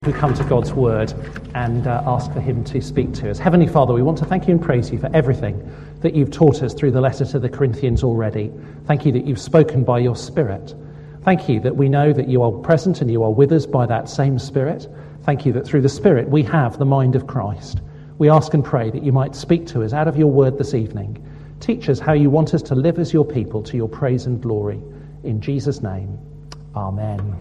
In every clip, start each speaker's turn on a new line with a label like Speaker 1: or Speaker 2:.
Speaker 1: We come to God's Word and ask for Him to speak to us. Heavenly Father, we want to thank You and praise You for everything that You've taught us through the letter to the Corinthians already. Thank You that You've spoken by Your Spirit. Thank You that we know that You are present and You are with us by that same Spirit. Thank You that through the Spirit we have the mind of Christ. We ask and pray that You might speak to us out of Your Word this evening. Teach us how You want us to live as Your people to Your praise and glory. In Jesus' name, Amen.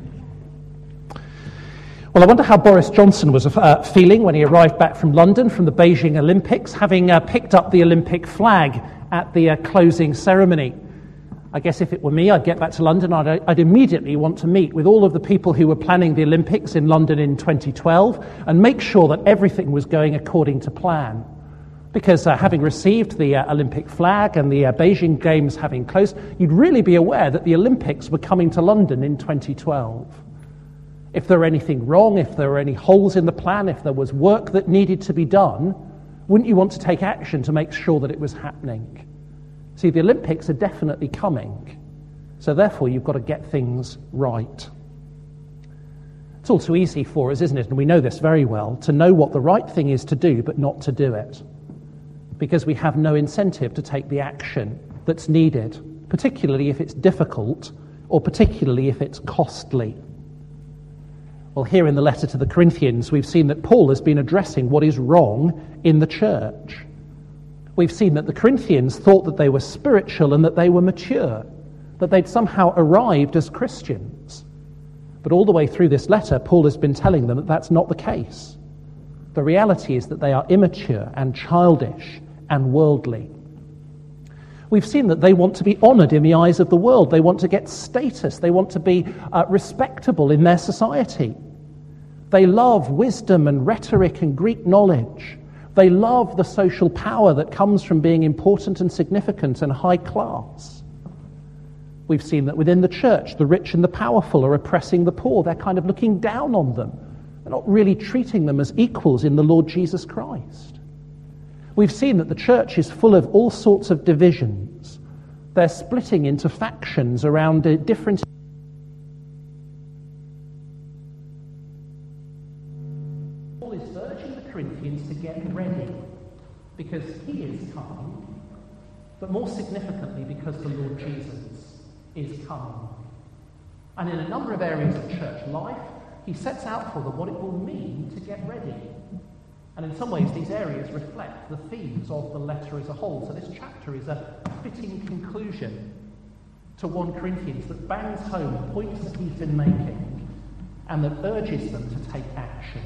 Speaker 1: Well, I wonder how Boris Johnson was feeling when he arrived back from London from the Beijing Olympics, having picked up the Olympic flag at the closing ceremony. I guess if it were me, I'd get back to London. I'd immediately want to meet with all of the people who were planning the Olympics in London in 2012 and make sure that everything was going according to plan. Because having received the Olympic flag and the Beijing Games having closed, you'd really be aware that the Olympics were coming to London in 2012. If there were anything wrong, if there were any holes in the plan, if there was work that needed to be done, wouldn't you want to take action to make sure that it was happening? See, the Olympics are definitely coming, so therefore you've got to get things right. It's all too easy for us, isn't it, and we know this very well, to know what the right thing is to do but not to do it, because we have no incentive to take the action that's needed, particularly if it's difficult or particularly if it's costly. Well, here in the letter to the Corinthians, we've seen that Paul has been addressing what is wrong in the church. We've seen that the Corinthians thought that they were spiritual and that they were mature, that they'd somehow arrived as Christians. But all the way through this letter, Paul has been telling them that that's not the case. The reality is that they are immature and childish and worldly. We've seen that they want to be honoured in the eyes of the world. They want to get status. They want to be respectable in their society. They love wisdom and rhetoric and Greek knowledge. They love the social power that comes from being important and significant and high class. We've seen that within the church, the rich and the powerful are oppressing the poor. They're kind of looking down on them. They're not really treating them as equals in the Lord Jesus Christ. We've seen that the church is full of all sorts of divisions. They're splitting into factions around different... Paul is urging the Corinthians to get ready because he is coming, but more significantly because the Lord Jesus is coming. And in a number of areas of church life, he sets out for them what it will mean to get ready. And in some ways, these areas reflect the themes of the letter as a whole. So this chapter is a fitting conclusion to 1 Corinthians that bangs home the points that he's been making and that urges them to take action.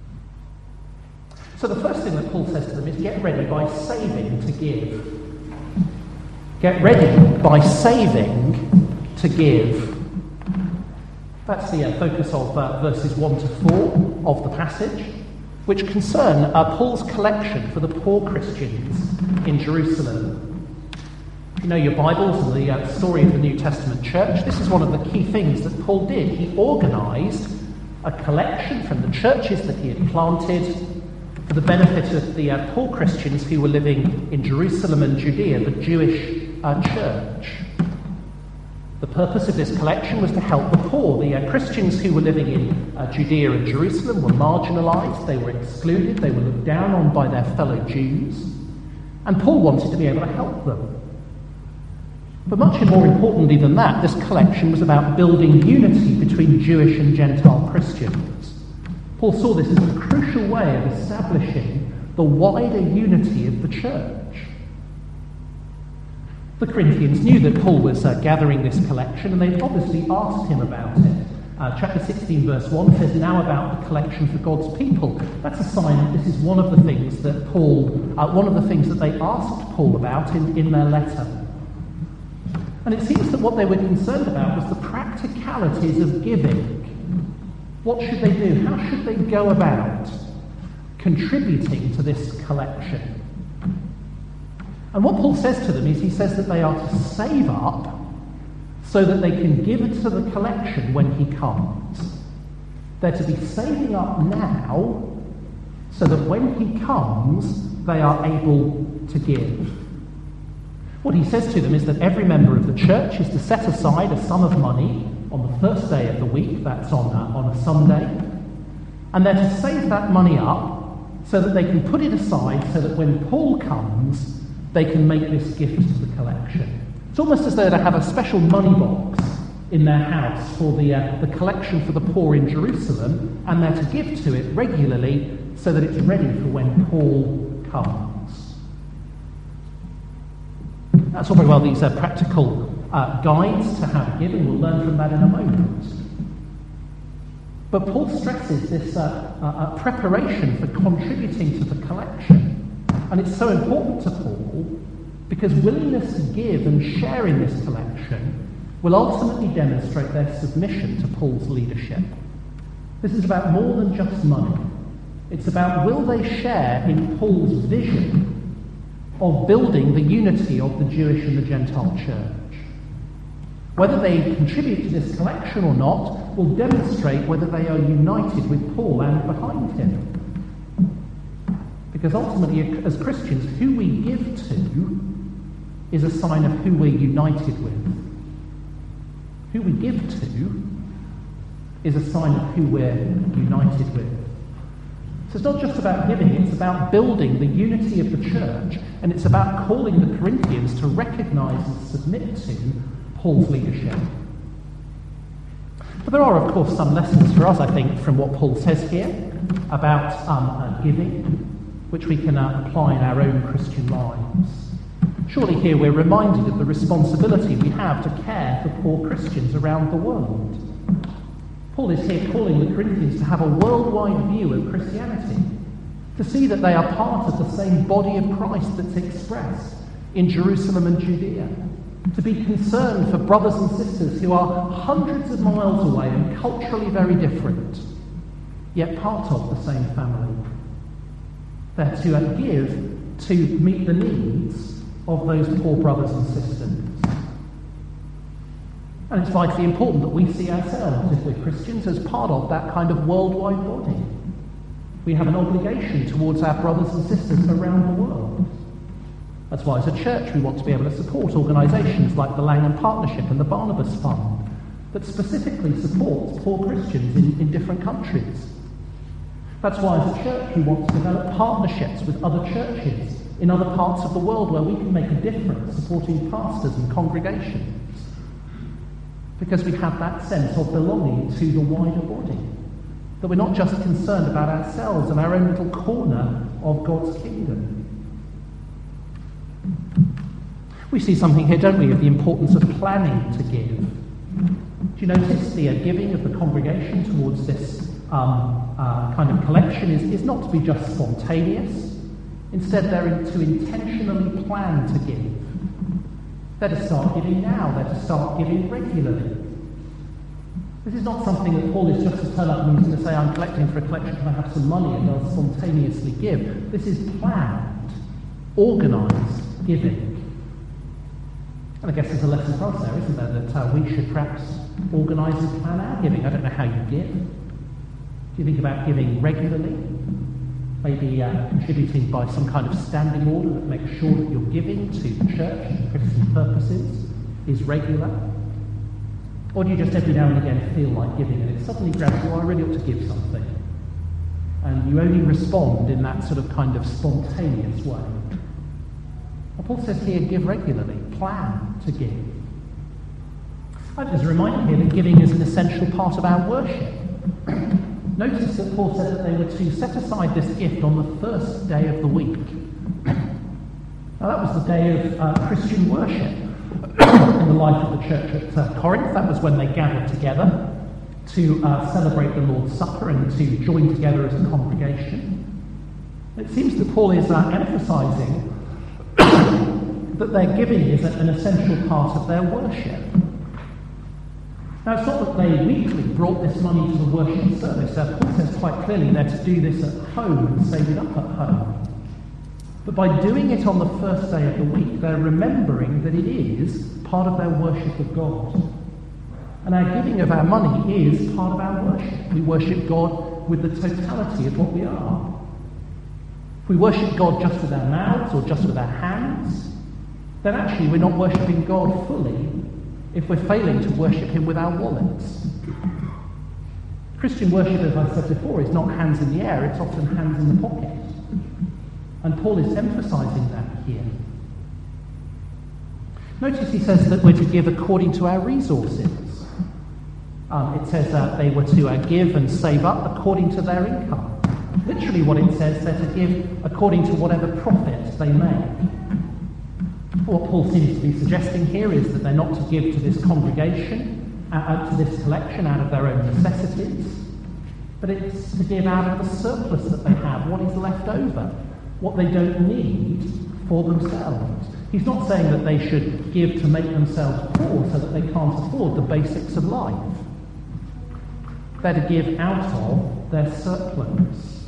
Speaker 1: So the first thing that Paul says to them is get ready by saving to give. Get ready by saving to give. That's the focus of verses 1 to 4 of the passage, which concern Paul's collection for the poor Christians in Jerusalem. If you know your Bibles and the story of the New Testament church, this is one of the key things that Paul did. He organised a collection from the churches that he had planted for the benefit of the poor Christians who were living in Jerusalem and Judea, the Jewish church. The purpose of this collection was to help the poor. The Christians who were living in Judea and Jerusalem were marginalised, they were excluded, they were looked down on by their fellow Jews, and Paul wanted to be able to help them. But much more importantly than that, this collection was about building unity between Jewish and Gentile Christians. Paul saw this as a crucial way of establishing the wider unity of the church. The Corinthians knew that Paul was gathering this collection, and they'd obviously asked him about it. Chapter 16, verse 1 says, now about the collection for God's people. That's a sign that this is one of the things that they asked Paul about in their letter. And it seems that what they were concerned about was the practicalities of giving. What should they do? How should they go about contributing to this collection? And what Paul says to them is he says that they are to save up so that they can give it to the collection when he comes. They're to be saving up now so that when he comes, they are able to give. What he says to them is that every member of the church is to set aside a sum of money on the first day of the week, that's on a Sunday, And they're to save that money up so that they can put it aside so that when Paul comes, they can make this gift to the collection. It's almost as though they have a special money box in their house for the collection for the poor in Jerusalem, and they're to give to it regularly so that it's ready for when Paul comes. That's all very well, these are practical guides to how to give, and we'll learn from that in a moment. But Paul stresses this preparation for contributing to the collection. And it's so important to Paul because willingness to give and share in this collection will ultimately demonstrate their submission to Paul's leadership. This is about more than just money. It's about, will they share in Paul's vision of building the unity of the Jewish and the Gentile church? Whether they contribute to this collection or not will demonstrate whether they are united with Paul and behind him. Because ultimately, as Christians, who we give to is a sign of who we're united with. Who we give to is a sign of who we're united with. So it's not just about giving, it's about building the unity of the church, and it's about calling the Corinthians to recognise and submit to Paul's leadership. But there are, of course, some lessons for us, I think, from what Paul says here about giving, which we can apply in our own Christian lives. Surely here we're reminded of the responsibility we have to care for poor Christians around the world. Paul is here calling the Corinthians to have a worldwide view of Christianity, to see that they are part of the same body of Christ that's expressed in Jerusalem and Judea, to be concerned for brothers and sisters who are hundreds of miles away and culturally very different, yet part of the same family. They're to give to meet the needs of those poor brothers and sisters. And it's vitally important that we see ourselves, if we're Christians, as part of that kind of worldwide body. We have an obligation towards our brothers and sisters around the world. That's why as a church we want to be able to support organisations like the Langham Partnership and the Barnabas Fund that specifically supports poor Christians in different countries. That's why as a church we want to develop partnerships with other churches in other parts of the world where we can make a difference supporting pastors and congregations. Because we have that sense of belonging to the wider body. That we're not just concerned about ourselves and our own little corner of God's kingdom. We see something here, don't we, of the importance of planning to give. Do you notice the giving of the congregation towards this kind of collection is not to be just spontaneous. Instead, they're to intentionally plan to give. They're to start giving now. They're to start giving regularly. This is not something that Paul is just to turn up and he's going to say, I'm collecting for a collection because I have some money and they'll spontaneously give. This is planned, organised giving. And I guess there's a lesson for us there, isn't there, that we should perhaps organise and plan our giving. I don't know how you give. Do you think about giving regularly? Maybe contributing by some kind of standing order that makes sure that your giving to the church and Christian purposes is regular? Or do you just every now and again feel like giving and it suddenly grabs you, I really ought to give something? And you only respond in that sort of kind of spontaneous way. Well, Paul says here, give regularly, plan to give. There's a reminder here that giving is an essential part of our worship. Notice that Paul said that they were to set aside this gift on the first day of the week. Now that was the day of Christian worship in the life of the church at Corinth. That was when they gathered together to celebrate the Lord's Supper and to join together as a congregation. It seems that Paul is emphasising that their giving is an essential part of their worship. Now, it's not that they weekly brought this money to the worship service. Paul says quite clearly they're to do this at home and save it up at home. But by doing it on the first day of the week, they're remembering that it is part of their worship of God. And our giving of our money is part of our worship. We worship God with the totality of what we are. If we worship God just with our mouths or just with our hands, then actually we're not worshipping God fully if we're failing to worship him with our wallets. Christian worship, as I said before, is not hands in the air, it's often hands in the pocket. And Paul is emphasising that here. Notice he says that we're to give according to our resources. It says that they were to give and save up according to their income. Literally what it says, they're to give according to whatever profit they make. What Paul seems to be suggesting here is that they're not to give to this congregation, to this collection out of their own necessities, but it's to give out of the surplus that they have, what is left over, what they don't need for themselves. He's not saying that they should give to make themselves poor so that they can't afford the basics of life. They're to give out of their surplus.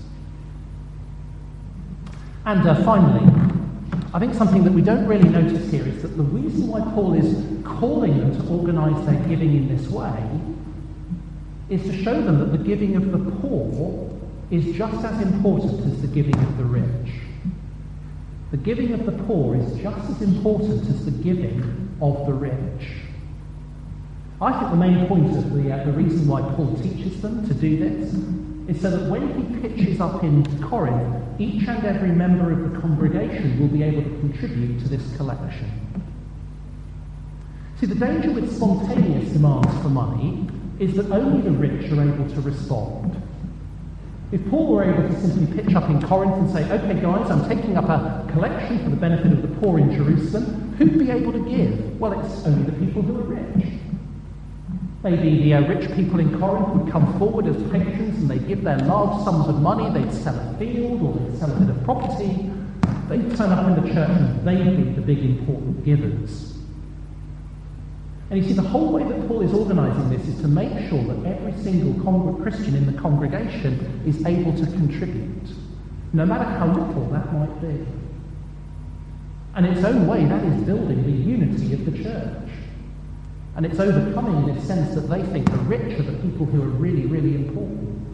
Speaker 1: And finally, I think something that we don't really notice here is that the reason why Paul is calling them to organise their giving in this way is to show them that the giving of the poor is just as important as the giving of the rich. The giving of the poor is just as important as the giving of the rich. I think the main point of the reason why Paul teaches them to do this is so that when he pitches up in Corinth, each and every member of the congregation will be able to contribute to this collection. See, the danger with spontaneous demands for money is that only the rich are able to respond. If Paul were able to simply pitch up in Corinth and say, okay guys, I'm taking up a collection for the benefit of the poor in Jerusalem, who'd be able to give? Well, it's only the people who are rich. Maybe the rich people in Corinth would come forward as patrons and they'd give their large sums of money, they'd sell a field or they'd sell a bit of property, they'd turn up in the church and they'd be the big important givers. And you see, the whole way that Paul is organising this is to make sure that every single Christian in the congregation is able to contribute, no matter how little that might be. And in its own way, that is building the unity of the church. And it's overcoming this sense that they think the rich are the people who are really, really important.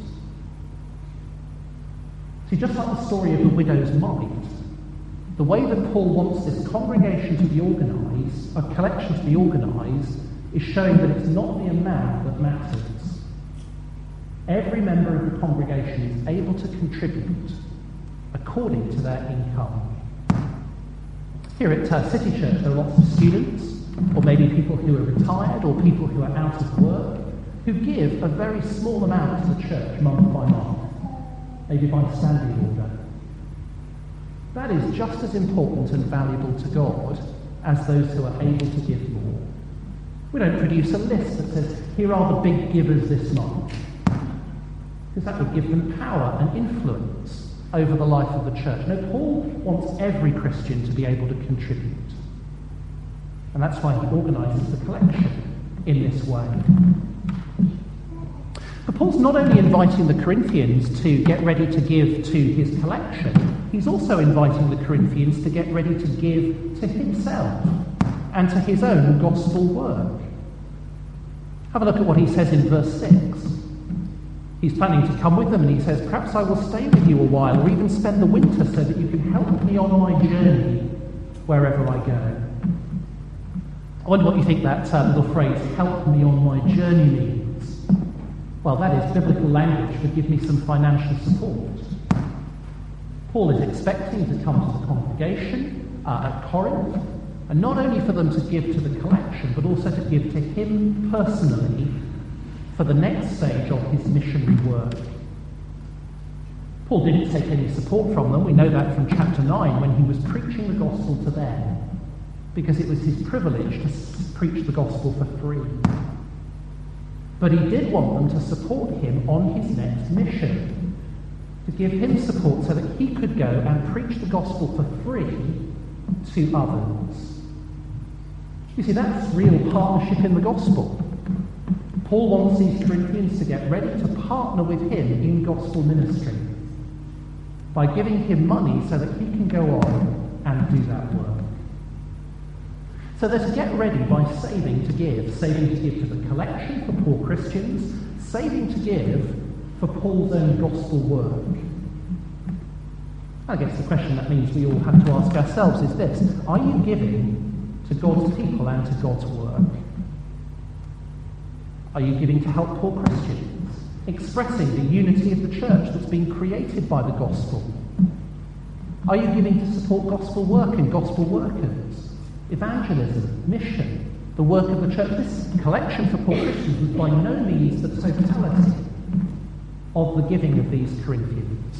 Speaker 1: See, just like the story of the widow's mite, the way that Paul wants this congregation to be organised, a collection to be organised, is showing that it's not the amount that matters. Every member of the congregation is able to contribute according to their income. Here at City Church, there are lots of students, or maybe people who are retired, or people who are out of work, who give a very small amount to the church month by month, maybe by standing order. That is just as important and valuable to God as those who are able to give more. We don't produce a list that says, here are the big givers this month, because that would give them power and influence over the life of the church. No, Paul wants every Christian to be able to contribute. And that's why he organises the collection in this way. But Paul's not only inviting the Corinthians to get ready to give to his collection, he's also inviting the Corinthians to get ready to give to himself and to his own gospel work. Have a look at what he says in verse 6. He's planning to come with them, and he says, perhaps I will stay with you a while, or even spend the winter so that you can help me on my journey wherever I go. I wonder what you think that little phrase, help me on my journey, means. Well, that is biblical language for give me some financial support. Paul is expecting to come to the congregation at Corinth, and not only for them to give to the collection, but also to give to him personally for the next stage of his missionary work. Paul didn't take any support from them. We know that from chapter 9 when he was preaching the gospel to them, because it was his privilege to preach the gospel for free. But he did want them to support him on his next mission, to give him support so that he could go and preach the gospel for free to others. You see, that's real partnership in the gospel. Paul wants these Corinthians to get ready to partner with him in gospel ministry by giving him money so that he can go on and do that work. So they're to get ready by saving to give to the collection for poor Christians, saving to give for Paul's own gospel work. I guess the question that means we all have to ask ourselves is this: are you giving to God's people and to God's work? Are you giving to help poor Christians? expressing the unity of the church that's been created by the gospel? Are you giving to support gospel work and gospel workers, evangelism, mission, the work of the church? This collection for poor Christians was by no means the totality of the giving of these Corinthians.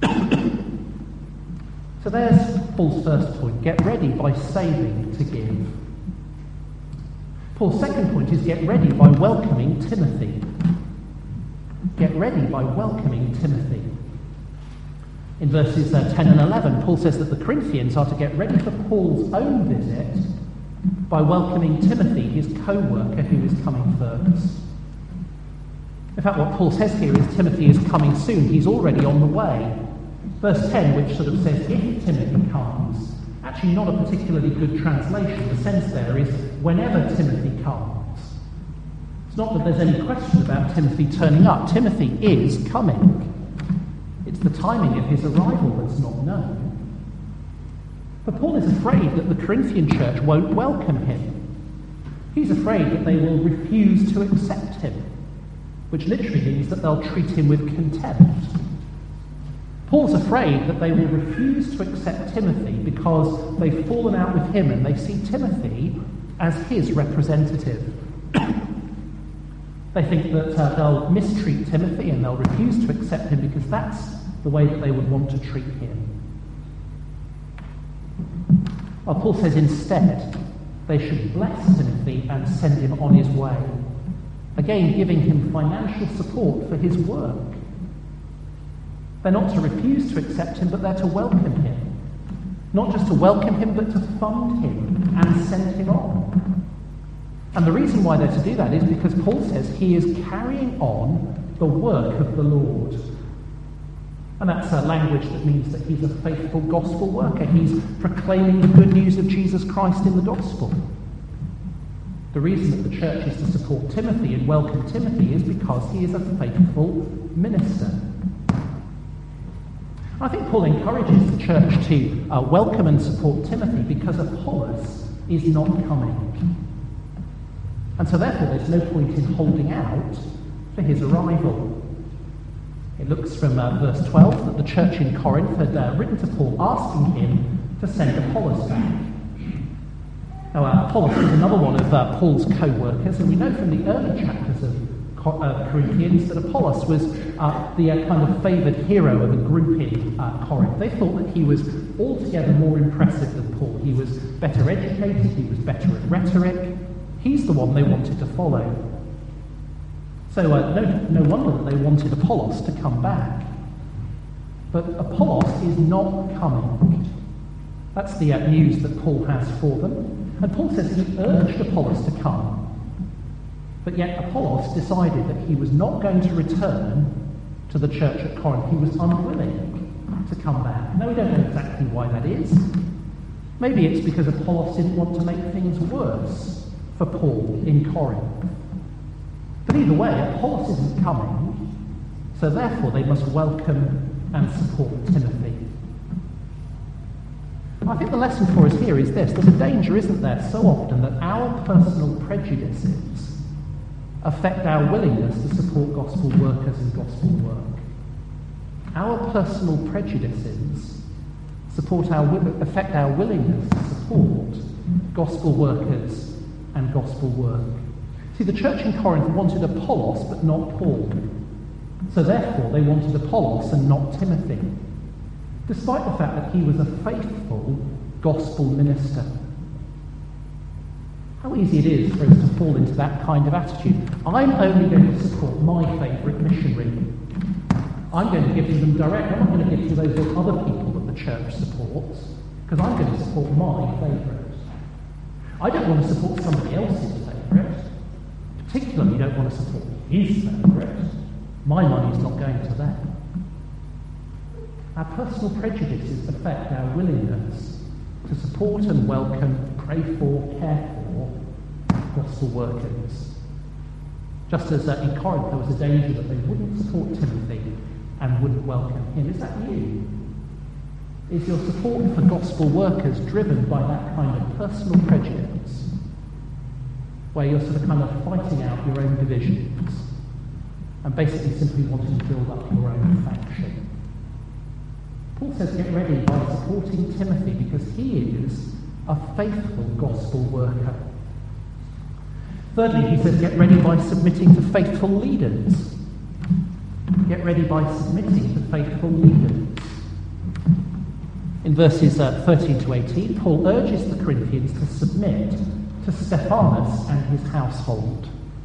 Speaker 1: So there's Paul's first point: get ready by saving to give. Paul's second point is get ready by welcoming Timothy. Get ready by welcoming Timothy. In verses 10 and 11, Paul says that the Corinthians are to get ready for Paul's own visit by welcoming Timothy, his co-worker, who is coming first. In fact, what Paul says here is Timothy is coming soon. He's already on the way. Verse 10, which sort of says, if Timothy comes, actually not a particularly good translation. The sense there is, whenever Timothy comes. It's not that there's any question about Timothy turning up. Timothy is coming. It's the timing of his arrival that's not known. But Paul is afraid that the Corinthian church won't welcome him. He's afraid that they will refuse to accept him, which literally means that they'll treat him with contempt. Paul's afraid that they will refuse to accept Timothy because they've fallen out with him and they see Timothy as his representative. They think that they'll mistreat Timothy and they'll refuse to accept him because that's the way that they would want to treat him. Well, Paul says instead they should bless Timothy and send him on his way, again giving him financial support for his work. They're not to refuse to accept him, but they're to welcome him. Not just to welcome him, but to fund him and send him on. And the reason why they're to do that is because Paul says he is carrying on the work of the Lord. And that's a language that means that he's a faithful gospel worker. He's proclaiming the good news of Jesus Christ in the gospel. The reason that the church is to support Timothy and welcome Timothy is because he is a faithful minister. I think Paul encourages the church to welcome and support Timothy because Apollos is not coming. And so therefore there's no point in holding out for his arrival. It looks from verse 12 that the church in Corinth had written to Paul asking him to send Apollos back. Now Apollos is another one of Paul's co-workers, and we know from the early chapters of Corinthians that Apollos was the kind of favoured hero of a group in Corinth. They thought that he was altogether more impressive than Paul. He was better educated, he was better at rhetoric. He's the one they wanted to follow. So no wonder that they wanted Apollos to come back. But Apollos is not coming. That's the news that Paul has for them. And Paul says he urged Apollos to come. But yet Apollos decided that he was not going to return to the church at Corinth. He was unwilling to come back. Now we don't know exactly why that is. Maybe it's because Apollos didn't want to make things worse for Paul in Corinth. But either way, Apollos isn't coming, so therefore they must welcome and support Timothy. I think the lesson for us here is this: there's a danger, isn't there, so often that our personal prejudices affect our willingness to support gospel workers and gospel work. Our personal prejudices affect our willingness to support gospel workers and gospel work. See, the church in Corinth wanted Apollos but not Paul. So therefore they wanted Apollos and not Timothy, despite the fact that he was a faithful gospel minister. How easy it is for us to fall into that kind of attitude. I'm only going to support my favourite missionary. I'm going to give to them direct. I'm not going to give to those other people that the church supports, because I'm going to support my favourite. I don't want to support somebody else's favourite. Particularly, don't want to support his favourite. My money's not going to them. Our personal prejudices affect our willingness to support and welcome, pray for, care for gospel workers. Just as in Corinth there was a danger that they wouldn't support Timothy and wouldn't welcome him. Is that you? Is your support for gospel workers driven by that kind of personal prejudice, where you're sort of kind of fighting out your own divisions? and basically simply wanting to build up your own faction. Paul says get ready by supporting Timothy because he is a faithful gospel worker. Thirdly, he says get ready by submitting to faithful leaders. Get ready by submitting to faithful leaders. In verses 13 to 18, Paul urges the Corinthians to submit to Stephanas and his household.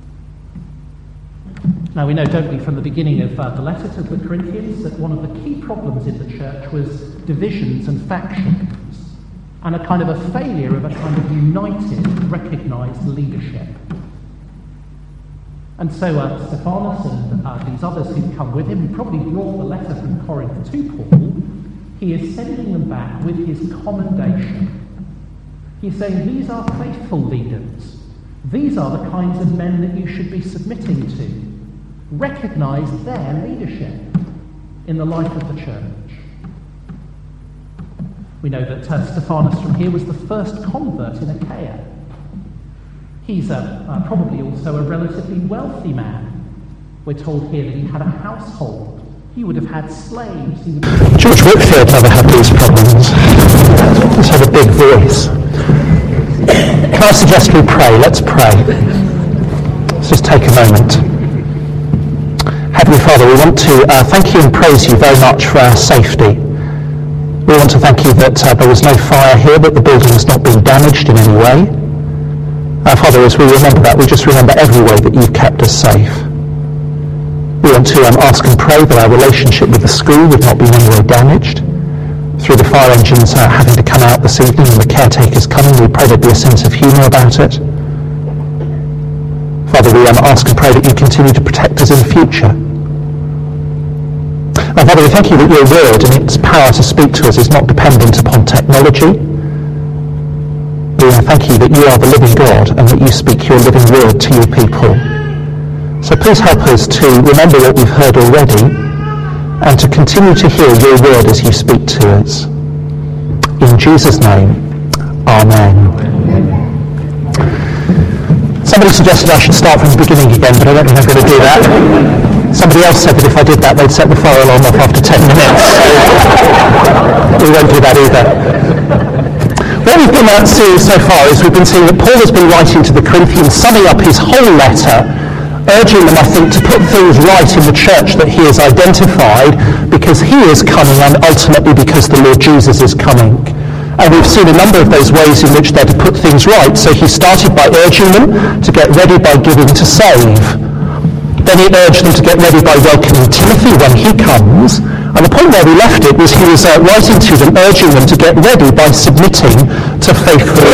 Speaker 1: Now we know, don't we, from the beginning of the letter to the Corinthians, that one of the key problems in the church was divisions and factions, and a kind of a failure of a kind of united, recognised leadership. And so Stephanas and these others who've come with him, who probably brought the letter from Corinth to Paul, he is sending them back with his commendation. He's saying these are faithful leaders. These are the kinds of men that you should be submitting to. Recognise their leadership in the life of the church. We know that Stephanas from here was the first convert in Achaia. He's probably also a relatively wealthy man. We're told here that he had a household. He would have had slaves.
Speaker 2: George Whitfield never had these problems. He's had a big voice. Can I suggest we pray? Let's pray. Let's just take a moment. Heavenly Father, we want to thank you and praise you very much for our safety. We want to thank you that there was no fire here, that the building has not been damaged in any way. Father, as we remember that, we just remember every way that you've kept us safe. We want to ask and pray that our relationship with the school would not be in any way damaged. Through the fire engines having to come out this evening and the caretakers coming, we pray there'd be a sense of humour about it. Father, we ask and pray that you continue to protect us in the future. Father, we thank you that your word and its power to speak to us is not dependent upon technology. We thank you that you are the living God and that you speak your living word to your people. So please help us to remember what we've heard already and to continue to hear your word as you speak to us. In Jesus' name, Amen. Somebody suggested I should start from the beginning again, but I don't think I'm going to do that. Somebody else said that if I did that, they'd set the fire alarm off after 10 minutes. We won't do that either. What we've been seeing so far is we've been seeing that Paul has been writing to the Corinthians, summing up his whole letter, urging them, I think, to put things right in the church that he has identified because he is coming and ultimately because the Lord Jesus is coming. And we've seen a number of those ways in which they're to put things right. So he started by urging them to get ready by giving to save. Then he urged them to get ready by welcoming Timothy when he comes. And the point where we left it was he was writing to them, urging them to get ready by submitting to faithful...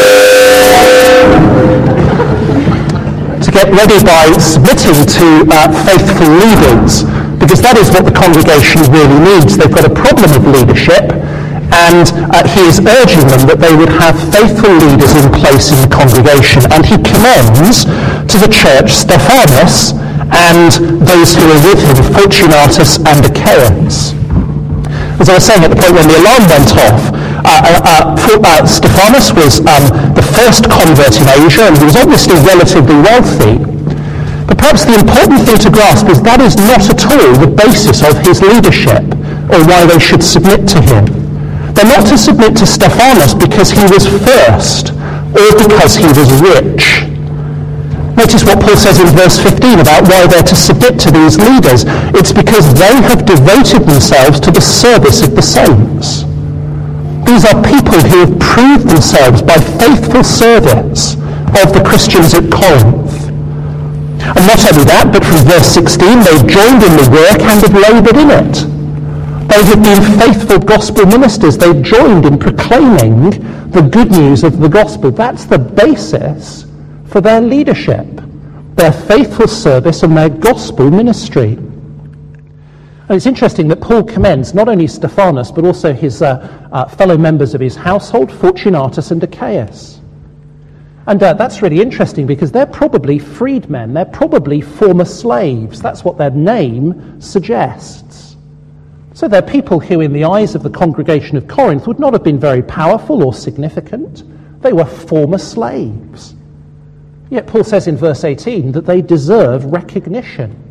Speaker 2: to get ready by submitting to faithful leaders, because that is what the congregation really needs. They've got a problem of leadership, and he is urging them that they would have faithful leaders in place in the congregation. And he commends to the church Stephanas and those who are with him, Fortunatus and Achaeus. As I was saying at the point when the alarm went off, Stephanas was the first convert in Asia, and he was obviously relatively wealthy. But perhaps the important thing to grasp is that is not at all the basis of his leadership, or why they should submit to him. They're not to submit to Stephanas because he was first, or because he was rich. Notice what Paul says in verse 15 about why they're to submit to these leaders. It's because they have devoted themselves to the service of the saints. These are people who have proved themselves by faithful service of the Christians at Corinth. And not only that, but from verse 16, they've joined in the work and have laboured in it. They have been faithful gospel ministers. They've joined in proclaiming the good news of the gospel. That's the basis for their leadership, their faithful service and their gospel ministry. And it's interesting that Paul commends not only Stephanas, but also his fellow members of his household, Fortunatus and Achaeus. And that's really interesting because they're probably freedmen. They're probably former slaves. That's what their name suggests. So they're people who, in the eyes of the congregation of Corinth, would not have been very powerful or significant. They were former slaves. Yet Paul says in verse 18 that they deserve recognition.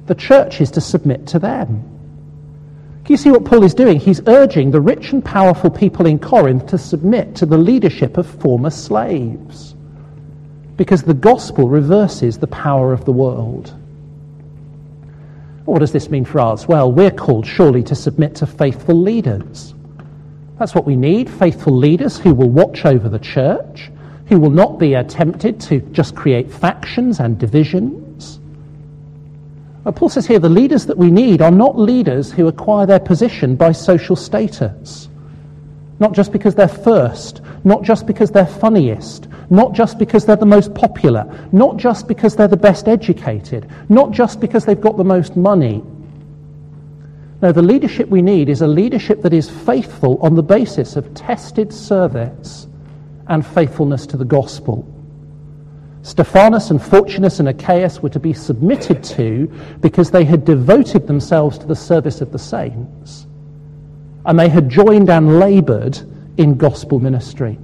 Speaker 1: The church is to submit to them. Can you see what Paul is doing? He's urging the rich and powerful people in Corinth to submit to the leadership of former slaves, because the gospel reverses the power of the world. What does this mean for us? Well, we're called surely to submit to faithful leaders. That's what we need, faithful leaders who will watch over the church, who will not be tempted to just create factions and divisions. Paul says here the leaders that we need are not leaders who acquire their position by social status. Not just because they're first, not just because they're funniest, not just because they're the most popular, not just because they're the best educated, not just because they've got the most money. No, the leadership we need is a leadership that is faithful on the basis of tested service and faithfulness to the gospel. Stephanus and Fortunus and Achaeus were to be submitted to because they had devoted themselves to the service of the saints, and they had joined and laboured in gospel ministry.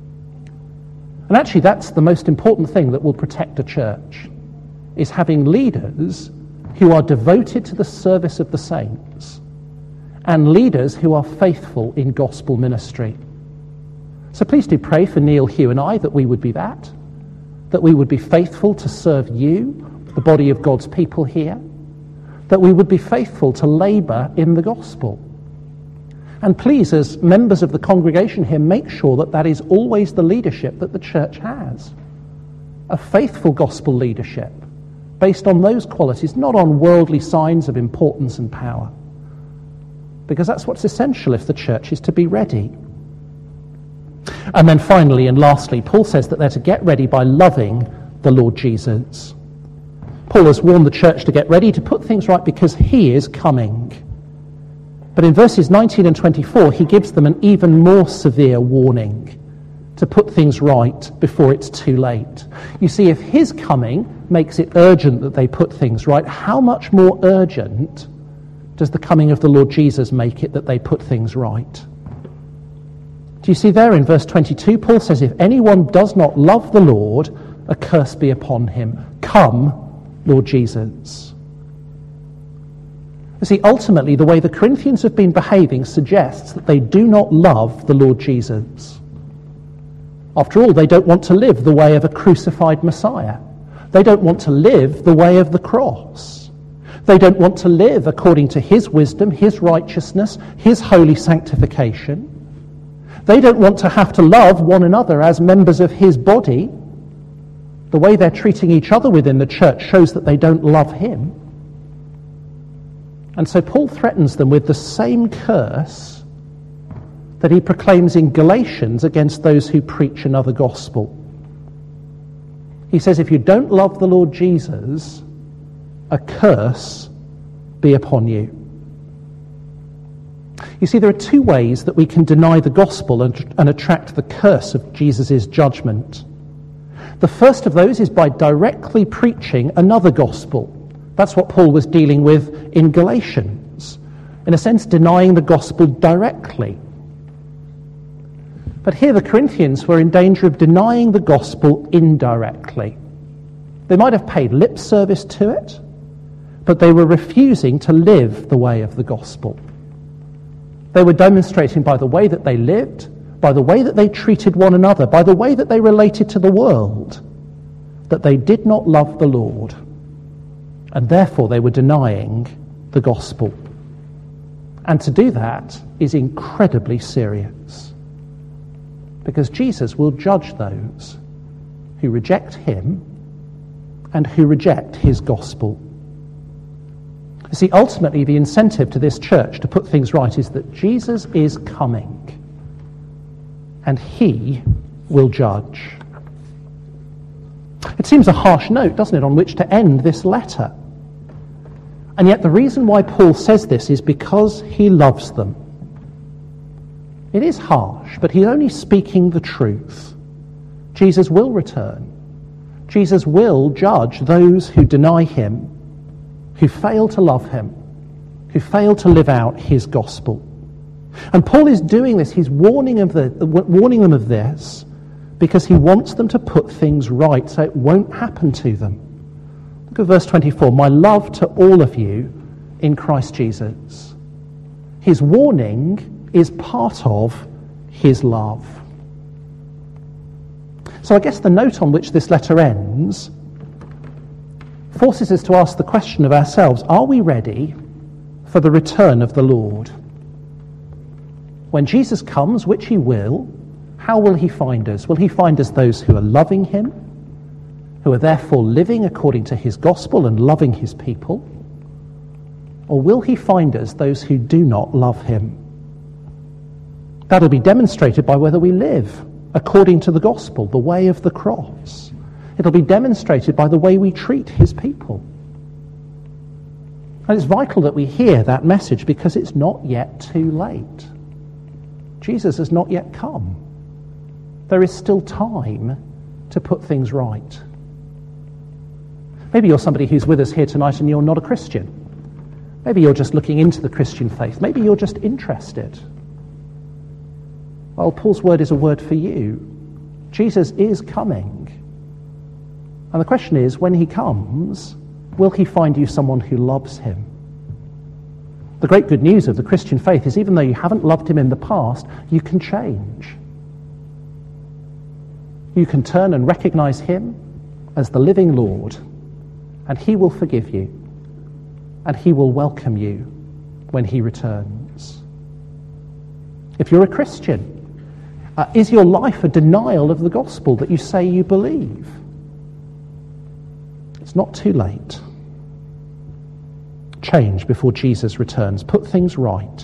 Speaker 1: And actually that's the most important thing that will protect a church, is having leaders who are devoted to the service of the saints and leaders who are faithful in gospel ministry. So please do pray for Neil, Hugh and I that we would be that we would be faithful to serve you, the body of God's people here, that we would be faithful to labour in the gospel. And please, as members of the congregation here, make sure that that is always the leadership that the church has. A faithful gospel leadership based on those qualities, not on worldly signs of importance and power. Because that's what's essential if the church is to be ready. And then finally and lastly, Paul says that they're to get ready by loving the Lord Jesus. Paul has warned the church to get ready, to put things right, because he is coming. But in verses 19 and 24, he gives them an even more severe warning to put things right before it's too late. You see, if his coming makes it urgent that they put things right, how much more urgent does the coming of the Lord Jesus make it that they put things right? Do you see there in verse 22, Paul says, if anyone does not love the Lord, a curse be upon him. Come, Lord Jesus. You see, ultimately, the way the Corinthians have been behaving suggests that they do not love the Lord Jesus. After all, they don't want to live the way of a crucified Messiah. They don't want to live the way of the cross. They don't want to live according to his wisdom, his righteousness, his holy sanctification. They don't want to have to love one another as members of his body. The way they're treating each other within the church shows that they don't love him. And so Paul threatens them with the same curse that he proclaims in Galatians against those who preach another gospel. He says, if you don't love the Lord Jesus, a curse be upon you. You see, there are two ways that we can deny the gospel and attract the curse of Jesus' judgment. The first of those is by directly preaching another gospel. That's what Paul was dealing with in Galatians. In a sense, denying the gospel directly. But here the Corinthians were in danger of denying the gospel indirectly. They might have paid lip service to it, but they were refusing to live the way of the gospel. They were demonstrating by the way that they lived, by the way that they treated one another, by the way that they related to the world, that they did not love the Lord, and therefore they were denying the gospel. And to do that is incredibly serious, because Jesus will judge those who reject him and who reject his gospel. You see, ultimately the incentive to this church to put things right is that Jesus is coming and he will judge. It seems a harsh note, doesn't it, on which to end this letter. And yet the reason why Paul says this is because he loves them. It is harsh, but he's only speaking the truth. Jesus will return. Jesus will judge those who deny him, who fail to love him, who fail to live out his gospel. And Paul is doing this, he's warning them of this, because he wants them to put things right so it won't happen to them. Look at verse 24. My love to all of you in Christ Jesus. His warning is part of his love. So I guess the note on which this letter ends forces us to ask the question of ourselves, are we ready for the return of the Lord? When Jesus comes, which he will, how will he find us? Will he find us those who are loving him, who are therefore living according to his gospel and loving his people? Or will he find us those who do not love him? That'll be demonstrated by whether we live according to the gospel, the way of the cross. It'll be demonstrated by the way we treat his people. And it's vital that we hear that message because it's not yet too late. Jesus has not yet come. There is still time to put things right. Maybe you're somebody who's with us here tonight and you're not a Christian. Maybe you're just looking into the Christian faith. Maybe you're just interested. Well, Paul's word is a word for you. Jesus is coming. And the question is, when he comes, will he find you someone who loves him? The great good news of the Christian faith is even though you haven't loved him in the past, you can change. You can turn and recognize him as the living Lord, and he will forgive you, and he will welcome you when he returns. If you're a Christian, is your life a denial of the gospel that you say you believe? It's not too late. Change before Jesus returns. Put things right.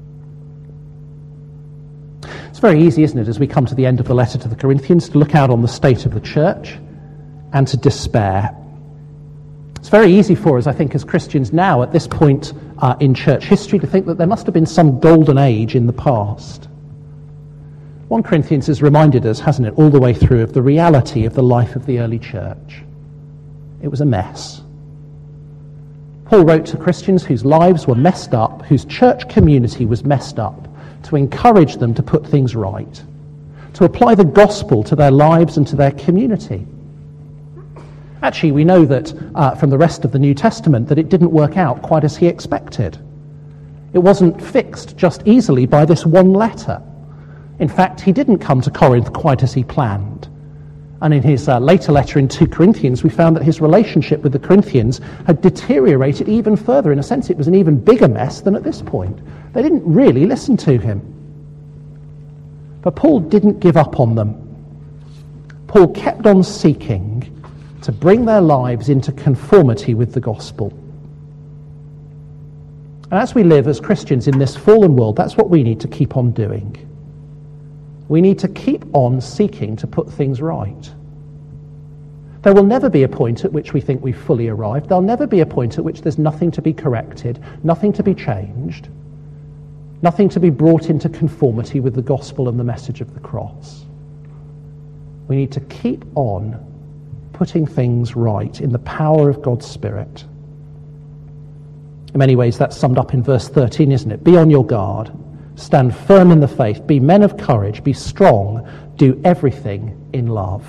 Speaker 1: It's very easy, isn't it, as we come to the end of the letter to the Corinthians, to look out on the state of the church and to despair. It's very easy for us, I think, as Christians now at this point in church history to think that there must have been some golden age in the past. 1 Corinthians has reminded us, hasn't it, all the way through of the reality of the life of the early church. It was a mess. Paul wrote to Christians whose lives were messed up, whose church community was messed up, to encourage them to put things right, to apply the gospel to their lives and to their community. Actually, we know that from the rest of the New Testament that it didn't work out quite as he expected. It wasn't fixed just easily by this one letter. In fact, he didn't come to Corinth quite as he planned. And in his later letter in 2 Corinthians, we found that his relationship with the Corinthians had deteriorated even further. In a sense, it was an even bigger mess than at this point. They didn't really listen to him. But Paul didn't give up on them. Paul kept on seeking to bring their lives into conformity with the gospel. And as we live as Christians in this fallen world, that's what we need to keep on doing. We need to keep on seeking to put things right. There will never be a point at which we think we've fully arrived. There'll never be a point at which there's nothing to be corrected, nothing to be changed, nothing to be brought into conformity with the gospel and the message of the cross. We need to keep on putting things right in the power of God's Spirit. In many ways, that's summed up in verse 13, isn't it? Be on your guard. Stand firm in the faith. Be men of courage. Be strong. Do everything in love.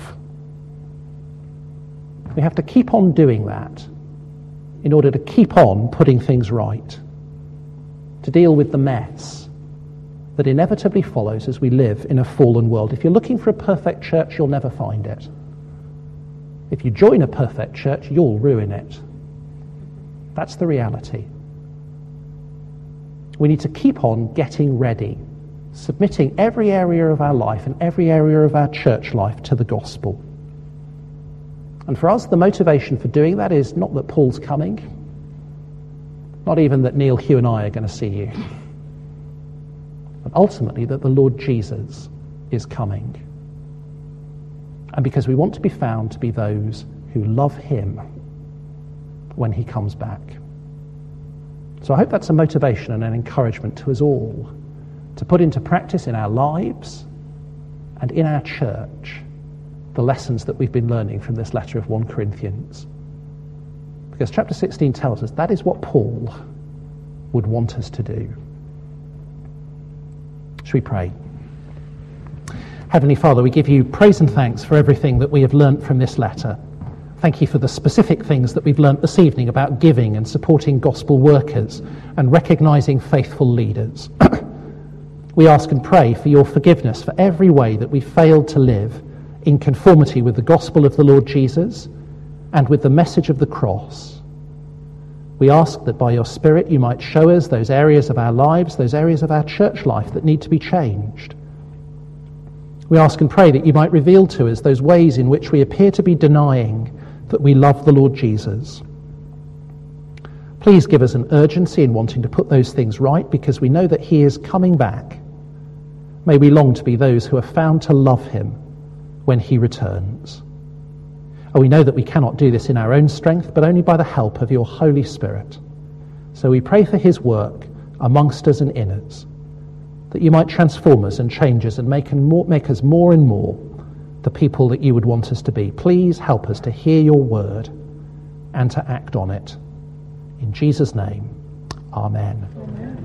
Speaker 1: We have to keep on doing that in order to keep on putting things right, to deal with the mess that inevitably follows as we live in a fallen world. If you're looking for a perfect church, you'll never find it. If you join a perfect church, you'll ruin it. That's the reality. We need to keep on getting ready, submitting every area of our life and every area of our church life to the gospel. And for us, the motivation for doing that is not that Paul's coming, not even that Neil, Hugh and I are going to see you, but ultimately that the Lord Jesus is coming. And because we want to be found to be those who love him when he comes back. So I hope that's a motivation and an encouragement to us all to put into practice in our lives and in our church the lessons that we've been learning from this letter of 1 Corinthians. Because chapter 16 tells us that is what Paul would want us to do. Shall we pray? Heavenly Father, we give you praise and thanks for everything that we have learnt from this letter. Thank you for the specific things that we've learnt this evening about giving and supporting gospel workers and recognising faithful leaders. We ask and pray for your forgiveness for every way that we failed to live in conformity with the gospel of the Lord Jesus and with the message of the cross. We ask that by your Spirit you might show us those areas of our lives, those areas of our church life that need to be changed. We ask and pray that you might reveal to us those ways in which we appear to be denying that we love the Lord Jesus. Please give us an urgency in wanting to put those things right, because we know that he is coming back. May we long to be those who are found to love him when he returns. And we know that we cannot do this in our own strength, but only by the help of your Holy Spirit. So we pray for his work amongst us and in us, that you might transform us and change us and make us more and more the people that you would want us to be. Please help us to hear your word and to act on it. In Jesus' name, amen.